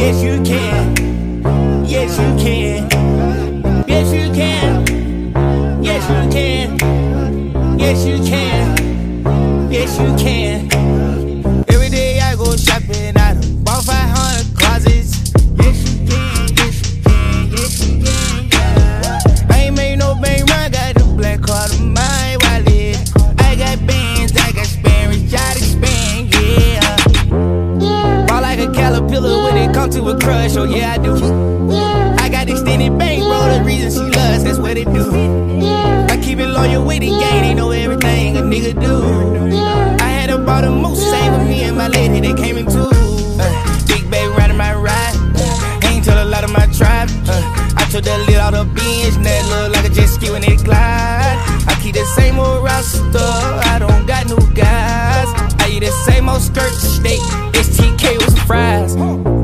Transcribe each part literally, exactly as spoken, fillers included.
Yes, you can. Yes, you can. Yes, you can. Yes, you can. Yes, you can. Yes, you can. Every day I go shopping, I done bought five hundred closets. Yes, you can. Yes, you can. Yes, you can. Yeah. I ain't made no bank run, got the black card in my wallet. I got bands, I got Spanish, I expand, yeah. Ball like a caterpillar when it come to a crush, oh yeah I do. I got extended bankroll, the reason she loves, that's what it do. I keep it loyal with the gang, they know everything a nigga do. I had a bought a moose, same with me and my lady, they came in two. Uh, big baby riding my ride, uh, ain't tell a lot of my tribe. Uh, I took the lid out of binge, that look like a jet ski when it glide. I keep the same old roster, I don't got no guys. I eat the same old skirt steak, S T K with some fries.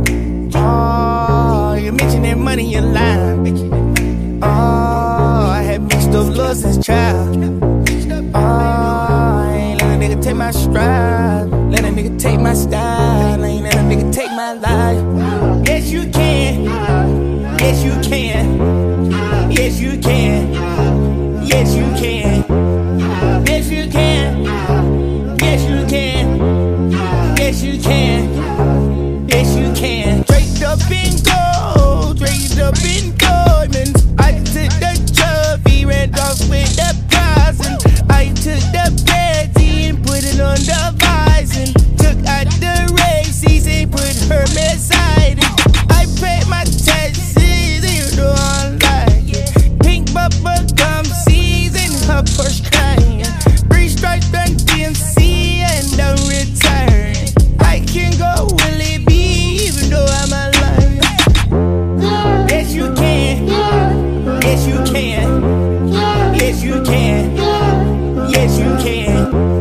Oh, you mention that money in line. Oh, I had mixed up love since child. Oh, I ain't let a nigga take my stride. Let a nigga take my style. I ain't let a nigga take my life. Yes, you can. Yes, you can. Yes, you can. Yes, you can. Yes, you can. Yes, you can. Yes, you can. Yes, you can. Draped up in gold, draped up in diamonds. I took the trophy, ran off with the prize, and I took the Betsy and put it on the visor. Took out the races and put her beside it. I paid my taxes, you know I'm lying. Pink bubble gum season, her Porsche crying. Three stripes done D M C and don't return. I can go Willie B, even though I'm a liar. Yes, you can. Yes, you can. Yes, you can. Yes, you can.